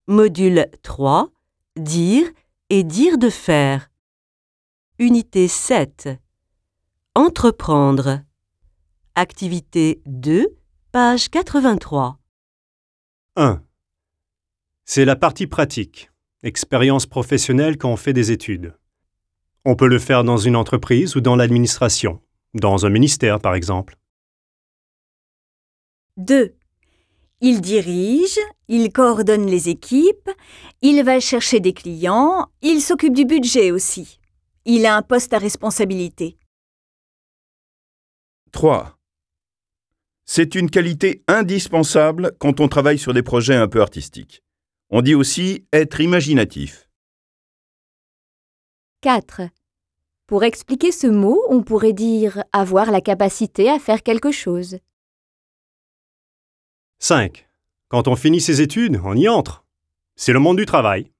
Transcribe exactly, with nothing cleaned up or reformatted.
Module trois. Dire et dire de faire. Unité sept. Entreprendre. Activité deux, page quatre-vingt-trois. un. C'est la partie pratique, expérience professionnelle quand on fait des études. On peut le faire dans une entreprise ou dans l'administration, dans un ministère par exemple. deux. Il dirige, il coordonne les équipes, il va chercher des clients, il s'occupe du budget aussi. Il a un poste à responsabilité. trois. C'est une qualité indispensable quand on travaille sur des projets un peu artistiques. On dit aussi être imaginatif. quatre. Pour expliquer ce mot, on pourrait dire avoir la capacité à faire quelque chose. cinq. Quand on finit ses études, on y entre. C'est le monde du travail.